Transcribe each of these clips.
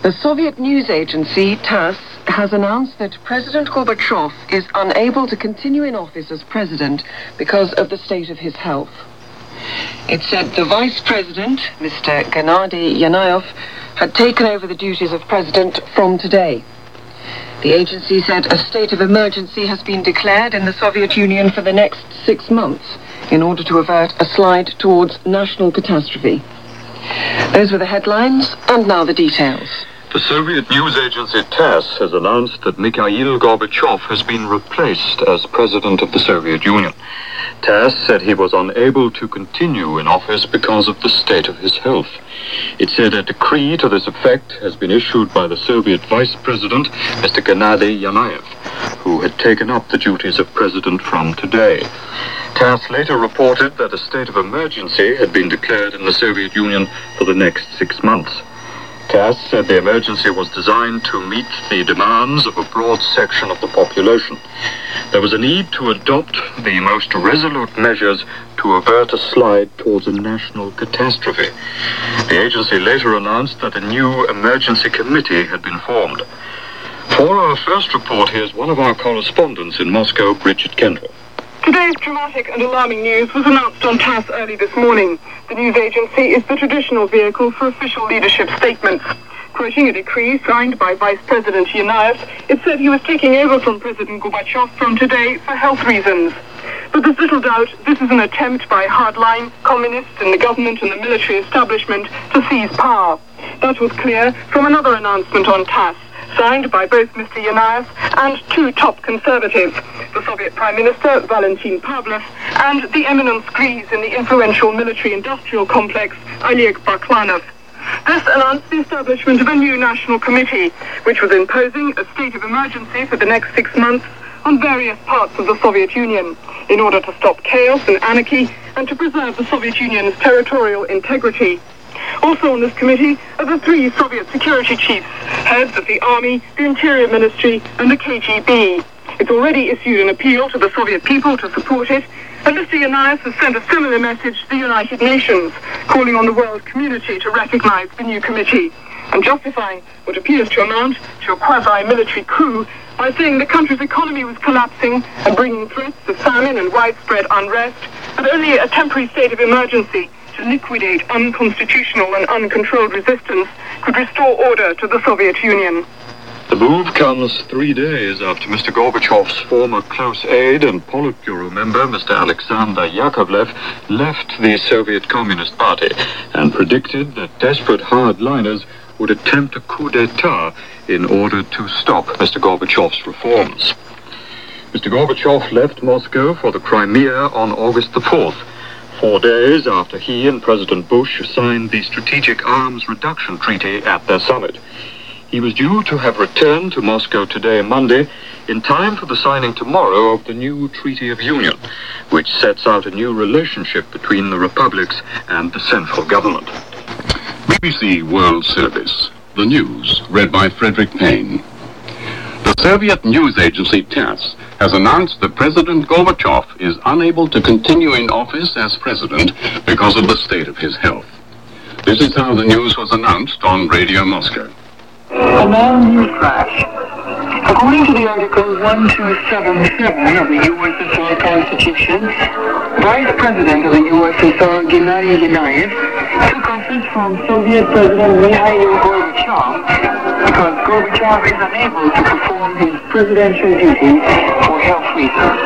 The Soviet news agency TASS has announced that President Gorbachev is unable to continue in office as president because of the state of his health. It said the vice president, Mr. Gennady Yanayev, had taken over the duties of president from today. The agency said a state of emergency has been declared in the Soviet Union for the next 6 months in order to avert a slide towards national catastrophe. Those were the headlines, and now the details. The Soviet news agency TASS has announced that Mikhail Gorbachev has been replaced as president of the Soviet Union. TASS said he was unable to continue in office because of the state of his health. It said a decree to this effect has been issued by the Soviet vice president, Mr. Gennady Yanayev, who had taken up the duties of president from today. TASS later reported that a state of emergency had been declared in the Soviet Union for the next 6 months. TASS said the emergency was designed to meet the demands of a broad section of the population. There was a need to adopt the most resolute measures to avert a slide towards a national catastrophe. The agency later announced that a new emergency committee had been formed. For our first report, here's one of our correspondents in Moscow, Bridget Kendall. Today's dramatic and alarming news was announced on TASS early this morning. The news agency is the traditional vehicle for official leadership statements. Quoting a decree signed by Vice President Yanayev, it said he was taking over from President Gorbachev from today for health reasons. But there's little doubt this is an attempt by hardline communists in the government and the military establishment to seize power. That was clear from another announcement on TASS, signed by both Mr. Yanayev and 2 top conservatives, the Soviet Prime Minister, Valentin Pavlov, and the eminent Greece in the influential military-industrial complex, Oleg Baklanov. This announced the establishment of a new national committee, which was imposing a state of emergency for the next 6 months on various parts of the Soviet Union, in order to stop chaos and anarchy and to preserve the Soviet Union's territorial integrity. Also on this committee are the 3 Soviet security chiefs, heads of the Army, the Interior Ministry, and the KGB. It's already issued an appeal to the Soviet people to support it, and Mr. Yanayev has sent a similar message to the United Nations, calling on the world community to recognize the new committee, and justifying what appears to amount to a quasi-military coup by saying the country's economy was collapsing and bringing threats of famine and widespread unrest, and only a temporary state of emergency to liquidate unconstitutional and uncontrolled resistance could restore order to the Soviet Union. The move comes 3 days after Mr. Gorbachev's former close aide and Politburo member, Mr. Alexander Yakovlev, left the Soviet Communist Party and predicted that desperate hardliners would attempt a coup d'etat in order to stop Mr. Gorbachev's reforms. Mr. Gorbachev left Moscow for the Crimea on August the 4th, 4 days after he and President Bush signed the Strategic Arms Reduction Treaty at their summit. He was due to have returned to Moscow today, Monday, in time for the signing tomorrow of the new Treaty of Union, which sets out a new relationship between the republics and the central government. BBC World Service. The news, read by Frederick Payne. The Soviet news agency TASS has announced that President Gorbachev is unable to continue in office as president because of the state of his health. This is how the news was announced on Radio Moscow. Command news flash. According to the Article 1277 of the USSR Constitution, Vice President of the USSR Gennady Yanayev took office from Soviet President Mikhail Gorbachev because Gorbachev is unable to perform his presidential duties for health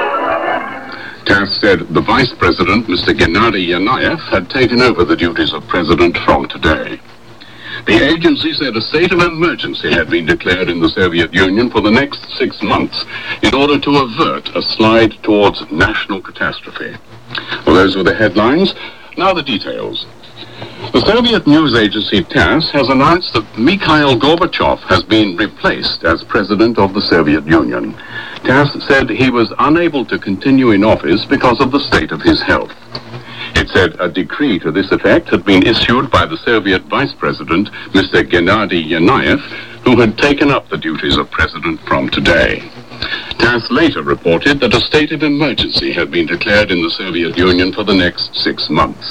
reasons. TASS said the Vice President, Mr. Gennady Yanayev, had taken over the duties of President from today. The agency said a state of emergency had been declared in the Soviet Union for the next 6 months in order to avert a slide towards national catastrophe. Well, those were the headlines. Now the details. The Soviet news agency TASS has announced that Mikhail Gorbachev has been replaced as president of the Soviet Union. TASS said he was unable to continue in office because of the state of his health. It said a decree to this effect had been issued by the Soviet vice president, Mr. Gennady Yanayev, who had taken up the duties of president from today. TASS later reported that a state of emergency had been declared in the Soviet Union for the next 6 months.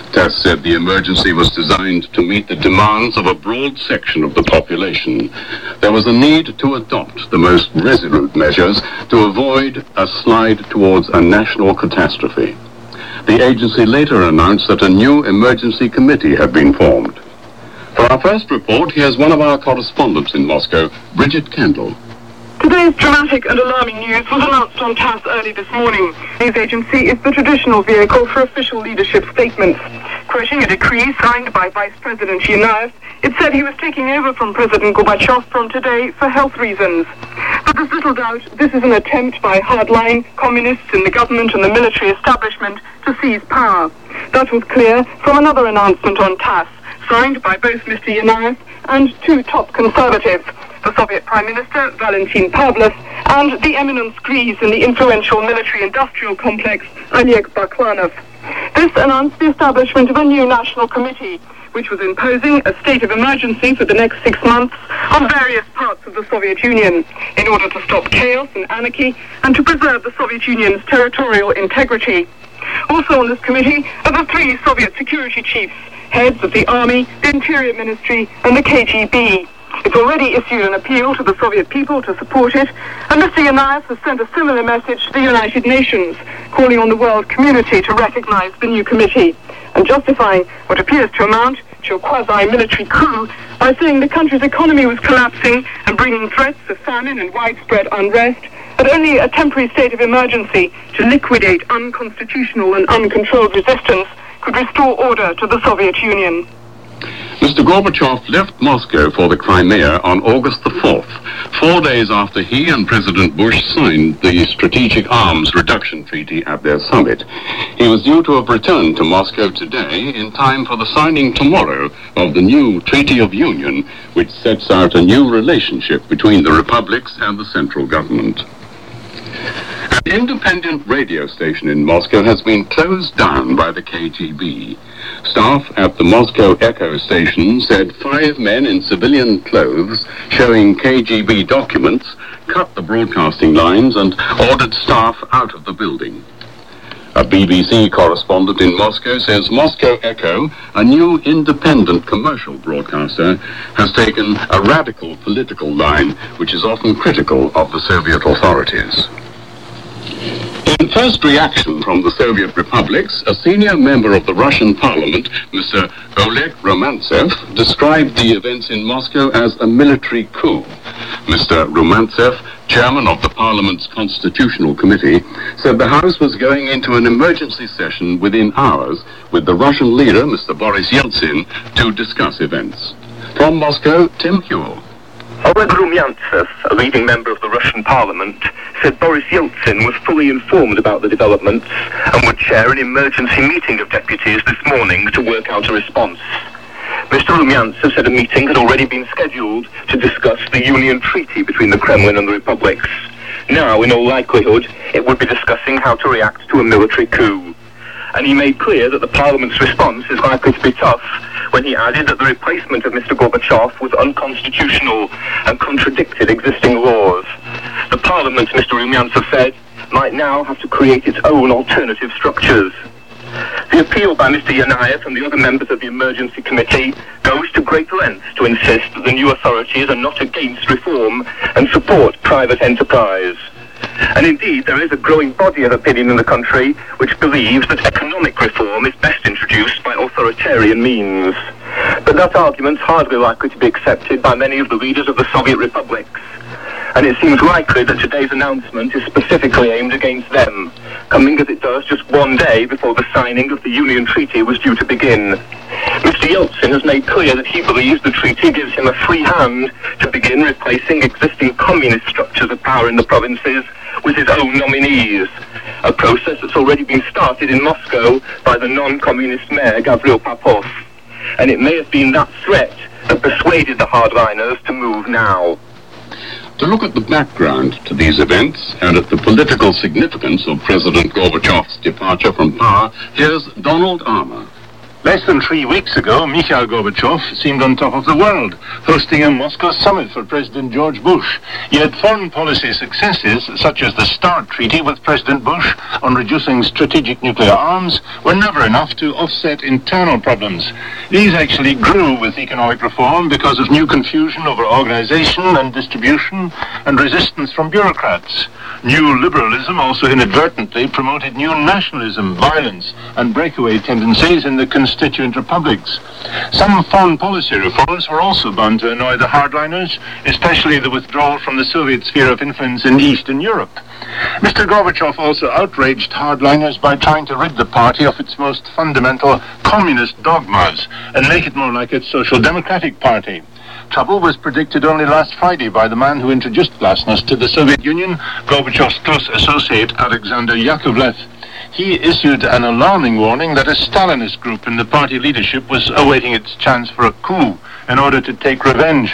TASS said the emergency was designed to meet the demands of a broad section of the population. There was a need to adopt the most resolute measures to avoid a slide towards a national catastrophe. The agency later announced that a new emergency committee had been formed. For our first report, here's one of our correspondents in Moscow, Bridget Kendall. Today's dramatic and alarming news was announced on TASS early this morning. The news agency is the traditional vehicle for official leadership statements. Quoting a decree signed by Vice President Yanayev, it said he was taking over from President Gorbachev from today for health reasons. But there's little doubt this is an attempt by hardline communists in the government and the military establishment to seize power. That was clear from another announcement on TASS, signed by both Mr. Yanayev and two top conservatives, the Soviet Prime Minister, Valentin Pavlov, and the eminent Greece in the influential military-industrial complex, Oleg Baklanov. This announced the establishment of a new national committee, which was imposing a state of emergency for the next 6 months on various parts of the Soviet Union, in order to stop chaos and anarchy and to preserve the Soviet Union's territorial integrity. Also on this committee are the three Soviet security chiefs, heads of the Army, the Interior Ministry, and the KGB. It's already issued an appeal to the Soviet people to support it, and Mr. Yanayev has sent a similar message to the United Nations, calling on the world community to recognize the new committee, and justifying what appears to amount to a quasi-military coup by saying the country's economy was collapsing and bringing threats of famine and widespread unrest, but only a temporary state of emergency to liquidate unconstitutional and uncontrolled resistance could restore order to the Soviet Union. Mr. Gorbachev left Moscow for the Crimea on August the 4th, 4 days after he and President Bush signed the Strategic Arms Reduction Treaty at their summit. He was due to have returned to Moscow today in time for the signing tomorrow of the new Treaty of Union, which sets out a new relationship between the republics and the central government. An independent radio station in Moscow has been closed down by the KGB. Staff at the Moscow Echo station said 5 men in civilian clothes showing KGB documents cut the broadcasting lines and ordered staff out of the building. A BBC correspondent in Moscow says Moscow Echo, a new independent commercial broadcaster, has taken a radical political line which is often critical of the Soviet authorities. In first reaction from the Soviet republics, a senior member of the Russian parliament, Mr. Oleg Romantsev, described the events in Moscow as a military coup. Mr. Romantsev, chairman of the parliament's constitutional committee, said the House was going into an emergency session within hours with the Russian leader, Mr. Boris Yeltsin, to discuss events. From Moscow, Tim Hewell. Oleg Rumyantsev, a leading member of the Russian parliament, said Boris Yeltsin was fully informed about the developments and would chair an emergency meeting of deputies this morning to work out a response. Mr. Rumyantsev said a meeting had already been scheduled to discuss the Union Treaty between the Kremlin and the republics. Now, in all likelihood, it would be discussing how to react to a military coup. And he made clear that the Parliament's response is likely to be tough when he added that the replacement of Mr. Gorbachev was unconstitutional and contradicted existing laws. The Parliament, Mr. Rumyantsev said, might now have to create its own alternative structures. The appeal by Mr. Yanayev and the other members of the Emergency Committee goes to great lengths to insist that the new authorities are not against reform and support private enterprise. And indeed, there is a growing body of opinion in the country which believes that economic reform is best introduced by authoritarian means. But that argument's hardly likely to be accepted by many of the leaders of the Soviet republics. And it seems likely that today's announcement is specifically aimed against them, coming as it does just 1 day before the signing of the Union Treaty was due to begin. Mr. Yeltsin has made clear that he believes the treaty gives him a free hand to begin replacing existing communist structures of power in the provinces with his own nominees, a process that's already been started in Moscow by the non-communist mayor Gavril Popov. And it may have been that threat that persuaded the hardliners to move now. To look at the background to these events and at the political significance of President Gorbachev's departure from power, here's Donald Armour. Less than 3 weeks ago, Mikhail Gorbachev seemed on top of the world, hosting a Moscow summit for President George Bush. Yet foreign policy successes, such as the START Treaty with President Bush on reducing strategic nuclear arms, were never enough to offset internal problems. These actually grew with economic reform because of new confusion over organization and distribution and resistance from bureaucrats. New liberalism also inadvertently promoted new nationalism, violence, and breakaway tendencies in the constituent republics. Some foreign policy reforms were also bound to annoy the hardliners, especially the withdrawal from the Soviet sphere of influence in Eastern Europe. Mr. Gorbachev also outraged hardliners by trying to rid the party of its most fundamental communist dogmas and make it more like its social democratic party. Trouble was predicted only last Friday by the man who introduced glasnost to the Soviet Union, Gorbachev's close associate Alexander Yakovlev. He issued an alarming warning that a Stalinist group in the party leadership was awaiting its chance for a coup in order to take revenge.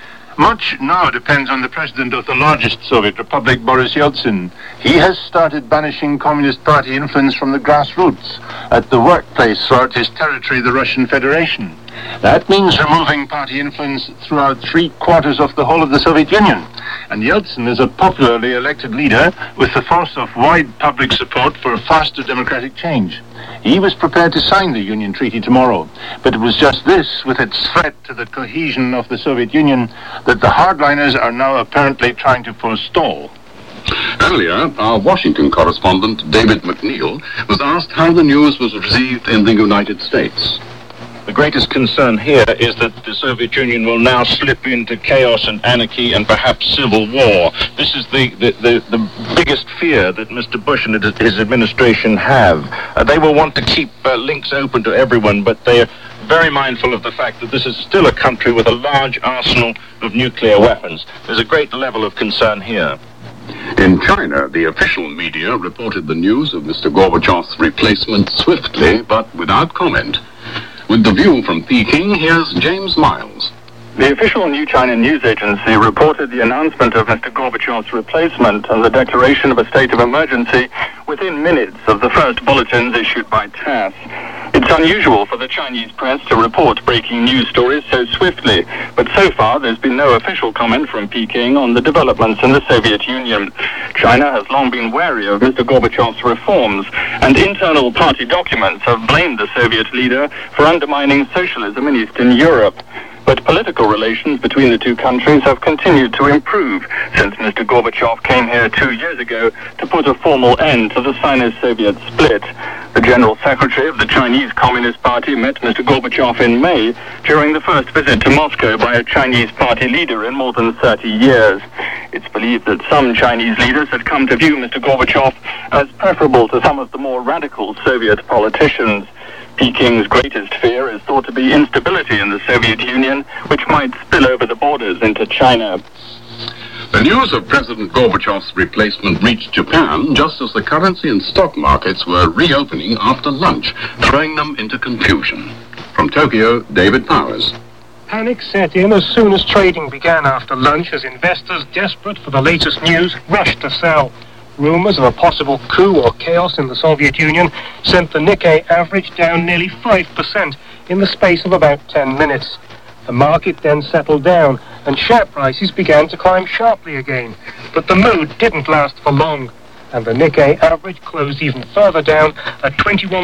Much now depends on the president of the largest Soviet republic, Boris Yeltsin. He has started banishing Communist Party influence from the grassroots, at the workplace throughout his territory, the Russian Federation. That means removing party influence throughout 3/4 of the whole of the Soviet Union. And Yeltsin is a popularly elected leader with the force of wide public support for faster democratic change. He was prepared to sign the Union Treaty tomorrow, but it was just this, with its threat to the cohesion of the Soviet Union, that the hardliners are now apparently trying to forestall. Earlier, our Washington correspondent, David McNeil, was asked how the news was received in the United States. The greatest concern here is that the Soviet Union will now slip into chaos and anarchy and perhaps civil war. This is the biggest fear that Mr. Bush and his administration have. They will want to keep links open to everyone, but they are very mindful of the fact that this is still a country with a large arsenal of nuclear weapons. There's a great level of concern here. In China, the official media reported the news of Mr. Gorbachev's replacement swiftly, but without comment. With the view from Peking, here's James Miles. The official New China News Agency reported the announcement of Mr. Gorbachev's replacement and the declaration of a state of emergency within minutes of the first bulletins issued by TASS. It's unusual for the Chinese press to report breaking news stories so swiftly, but so far there's been no official comment from Peking on the developments in the Soviet Union. China has long been wary of Mr. Gorbachev's reforms, and internal party documents have blamed the Soviet leader for undermining socialism in Eastern Europe. But political relations between the two countries have continued to improve since Mr. Gorbachev came here 2 years ago to put a formal end to the Sino-Soviet split. The General Secretary of the Chinese Communist Party met Mr. Gorbachev in May during the first visit to Moscow by a Chinese party leader in more than 30 years. It's believed that some Chinese leaders had come to view Mr. Gorbachev as preferable to some of the more radical Soviet politicians. Peking's greatest fear is thought to be instability in the Soviet Union, which might spill over the borders into China. The news of President Gorbachev's replacement reached Japan just as the currency and stock markets were reopening after lunch, throwing them into confusion. From Tokyo, David Powers. Panic set in as soon as trading began after lunch as investors, desperate for the latest news, rushed to sell. Rumors of a possible coup or chaos in the Soviet Union sent the Nikkei average down nearly 5% in the space of about 10 minutes. The market then settled down and share prices began to climb sharply again. But the mood didn't last for long, and the Nikkei average closed even further down at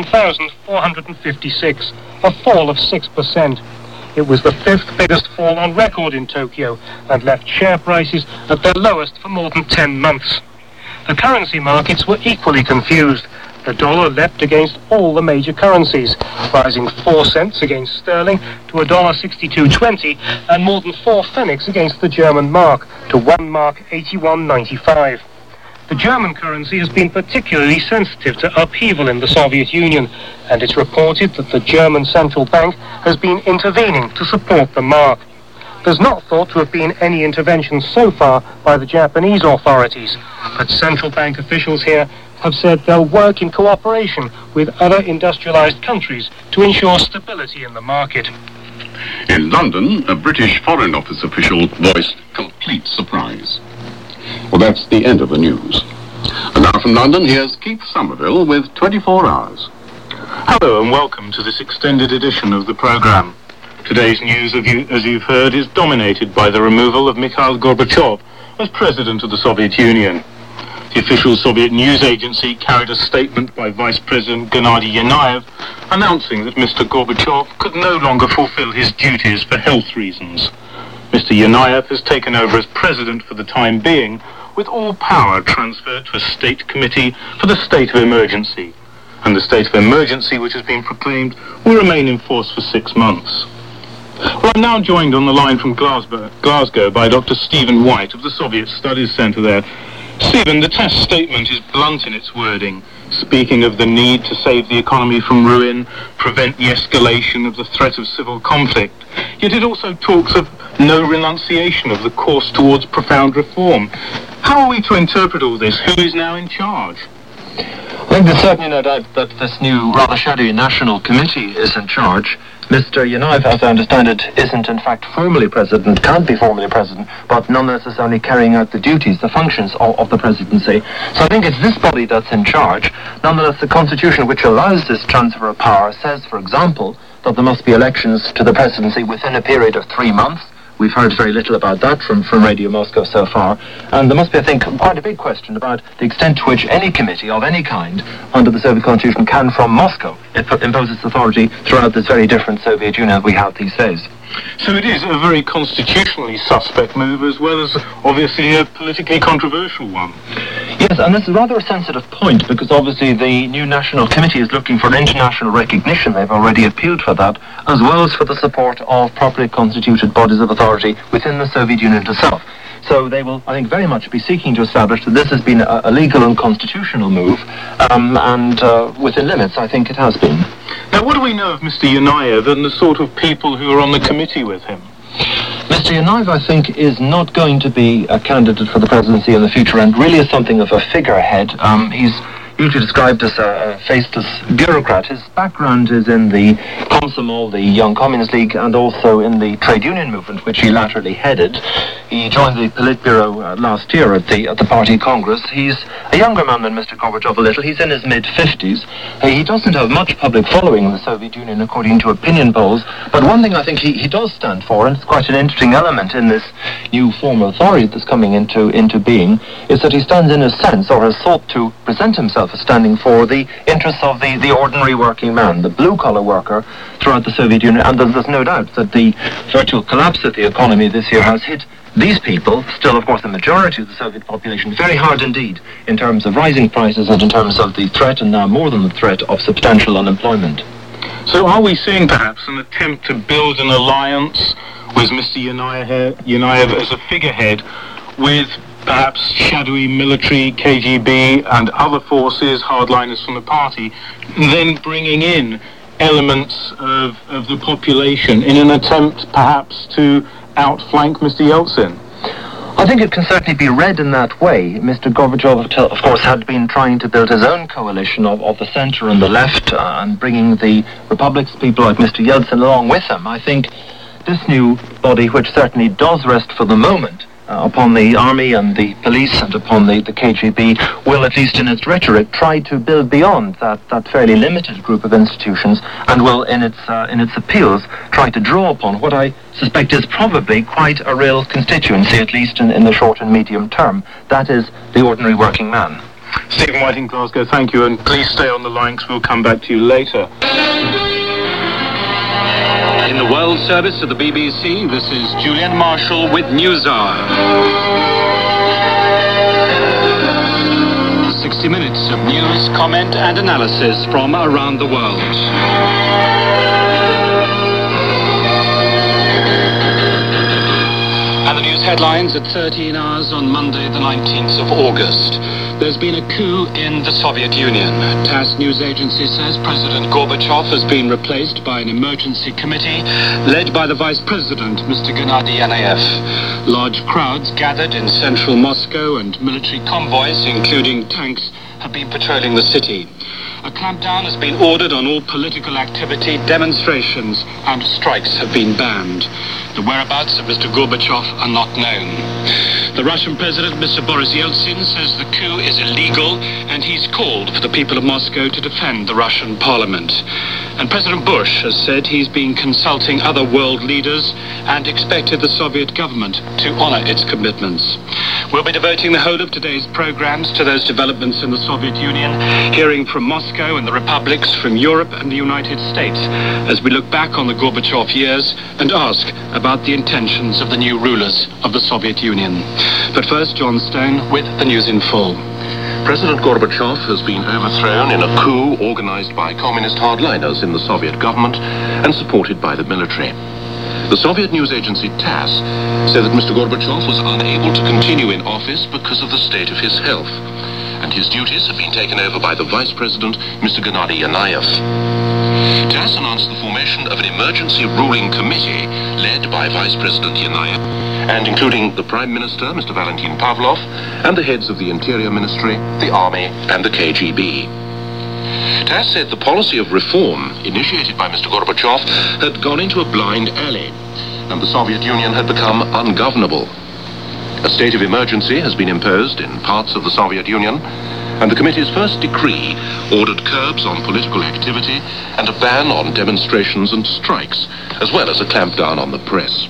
21,456, a fall of 6%. It was the fifth biggest fall on record in Tokyo and left share prices at their lowest for more than 10 months. The currency markets were equally confused. The dollar leapt against all the major currencies, rising 4 cents against sterling to $1.6220 and more than 4 pfennigs against the German mark to 1 mark 81.95. The German currency has been particularly sensitive to upheaval in the Soviet Union, and it's reported that the German central bank has been intervening to support the mark. There's not thought to have been any intervention so far by the Japanese authorities, but central bank officials here have said they'll work in cooperation with other industrialized countries to ensure stability in the market. In London, a British Foreign Office official voiced complete surprise. Well, that's the end of the news. And now from London, here's Keith Somerville with 24 Hours. Hello and welcome to this extended edition of the programme. Today's news, as you've heard, is dominated by the removal of Mikhail Gorbachev as President of the Soviet Union. The official Soviet news agency carried a statement by Vice President Gennady Yanayev announcing that Mr. Gorbachev could no longer fulfill his duties for health reasons. Mr. Yanayev has taken over as President for the time being, with all power transferred to a state committee for the state of emergency. And the state of emergency, which has been proclaimed, will remain in force for 6 months. Well, I'm now joined on the line from Glasgow by Dr. Stephen White of the Soviet Studies Centre there. Stephen, the TASS statement is blunt in its wording, speaking of the need to save the economy from ruin, prevent the escalation of the threat of civil conflict. Yet it also talks of no renunciation of the course towards profound reform. How are we to interpret all this? Who is now in charge? I think there's certainly no doubt that this new, rather shadowy National Committee is in charge. Mr. Yanayev, as I understand it, isn't in fact formally president, can't be formally president, but nonetheless is only carrying out the duties, the functions of the presidency. So I think it's this body that's in charge. Nonetheless, the constitution which allows this transfer of power says, for example, that there must be elections to the presidency within a period of 3 months. We've heard very little about that from Radio Moscow so far. And there must be, I think, quite a big question about the extent to which any committee of any kind under the Soviet Constitution can, from Moscow, impose its authority throughout this very different Soviet Union we have these days. So it is a very constitutionally suspect move, as well as obviously a politically controversial one. Yes, and this is rather a sensitive point, because obviously the new National Committee is looking for international recognition. They've already appealed for that, as well as for the support of properly constituted bodies of authority within the Soviet Union itself. So they will, I think, very much be seeking to establish that this has been a legal and constitutional move, and within limits, I think it has been. Now, what do we know of Mr. Yanayev and the sort of people who are on the committee with him? Mr. Yanayev, I think, is not going to be a candidate for the presidency in the future, and really is something of a figurehead. He's usually described as a faceless bureaucrat. His background is in the Komsomol, the Young Communist League, and also in the trade union movement, which he latterly headed. He joined the Politburo last year at the party congress. He's a younger man than Mr. Gorbachev a little. He's in his mid-50s. He doesn't have much public following in the Soviet Union, according to opinion polls. But one thing I think he does stand for, and it's quite an interesting element in this new form of authority that's coming into being, is that he stands in a sense, or has sought to present himself as standing for the interests of the ordinary working man, the blue-collar worker throughout the Soviet Union. And there's no doubt that the virtual collapse of the economy this year has hit these people, still of course the majority of the Soviet population, very hard indeed in terms of rising prices and in terms of the threat, and now more than the threat, of substantial unemployment. So are we seeing perhaps an attempt to build an alliance with Mr. Yanayev as a figurehead with perhaps shadowy military, KGB and other forces, hardliners from the party, then bringing in elements of the population in an attempt perhaps to outflank Mr. Yeltsin? I think it can certainly be read in that way. Mr. Gorbachev, of course, had been trying to build his own coalition of the centre and the left, and bringing the Republic's people like Mr. Yeltsin along with him. I think this new body, which certainly does rest for the moment upon the army and the police and upon the KGB, will, at least in its rhetoric, try to build beyond that fairly limited group of institutions, and will, in its appeals, try to draw upon what I suspect is probably quite a real constituency, at least in the short and medium term. That is the ordinary working man. Stephen White in Glasgow, thank you, and please stay on the line because we'll come back to you later. In the World Service of the BBC, this is Julian Marshall with NewsHour. 60 minutes of news, comment and analysis from around the world. And the news headlines at 13 hours on Monday, the 19th of August. There's been a coup in the Soviet Union. TASS news agency says President Gorbachev has been replaced by an emergency committee led by the Vice President, Mr. Gennady Yanayev. Large crowds gathered in central Moscow and military convoys, including tanks, have been patrolling the city. A clampdown has been ordered on all political activity, demonstrations and strikes have been banned. The whereabouts of Mr. Gorbachev are not known. The Russian President, Mr. Boris Yeltsin, says the coup is illegal and he's called for the people of Moscow to defend the Russian parliament. And President Bush has said he's been consulting other world leaders and expected the Soviet government to honor its commitments. We'll be devoting the whole of today's programs to those developments in the Soviet Union, hearing from Moscow and the republics from Europe and the United States as we look back on the Gorbachev years and ask about the intentions of the new rulers of the Soviet Union. But first, John Stone with the news in full. President Gorbachev has been overthrown in a coup organized by communist hardliners in the Soviet government and supported by the military. The Soviet news agency TASS said that Mr. Gorbachev was unable to continue in office because of the state of his health, and his duties have been taken over by the Vice President, Mr. Gennady Yanayev. TASS announced the formation of an emergency ruling committee led by Vice President Yanayev, and including the Prime Minister, Mr. Valentin Pavlov, and the heads of the Interior Ministry, the Army, and the KGB. TASS said the policy of reform initiated by Mr. Gorbachev had gone into a blind alley, and the Soviet Union had become ungovernable. A state of emergency has been imposed in parts of the Soviet Union, and the committee's first decree ordered curbs on political activity and a ban on demonstrations and strikes, as well as a clampdown on the press.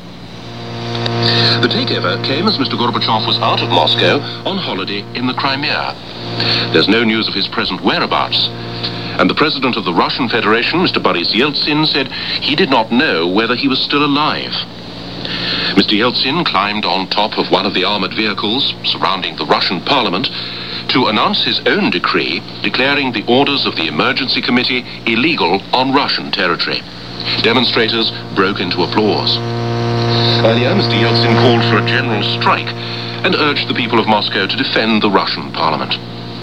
The takeover came as Mr. Gorbachev was out of Moscow on holiday in the Crimea. There's no news of his present whereabouts, and the president of the Russian Federation, Mr. Boris Yeltsin, said he did not know whether he was still alive. Mr. Yeltsin climbed on top of one of the armored vehicles surrounding the Russian parliament to announce his own decree declaring the orders of the emergency committee illegal on Russian territory. Demonstrators broke into applause. Earlier, Mr. Yeltsin called for a general strike and urged the people of Moscow to defend the Russian parliament.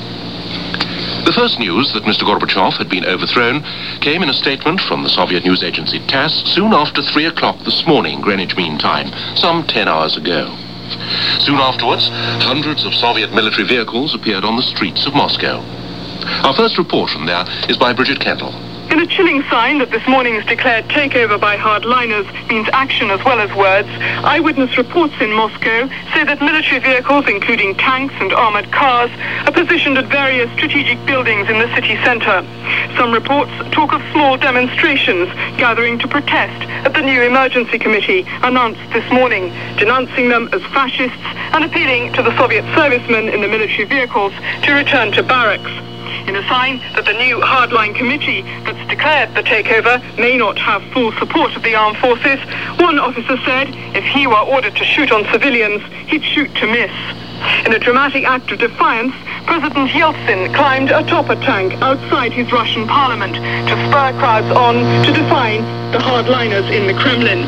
The first news that Mr. Gorbachev had been overthrown came in a statement from the Soviet news agency TASS soon after 3 o'clock this morning, Greenwich Mean Time, some 10 hours ago. Soon afterwards, hundreds of Soviet military vehicles appeared on the streets of Moscow. Our first report from there is by Bridget Kendall. In a chilling sign that this morning's declared takeover by hardliners means action as well as words, eyewitness reports in Moscow say that military vehicles, including tanks and armored cars, are positioned at various strategic buildings in the city center. Some reports talk of small demonstrations gathering to protest at the new emergency committee announced this morning, denouncing them as fascists and appealing to the Soviet servicemen in the military vehicles to return to barracks. In a sign that the new hardline committee that's declared the takeover may not have full support of the armed forces, one officer said if he were ordered to shoot on civilians, he'd shoot to miss. In a dramatic act of defiance, President Yeltsin climbed atop a tank outside his Russian parliament to spur crowds on to defy the hardliners in the Kremlin.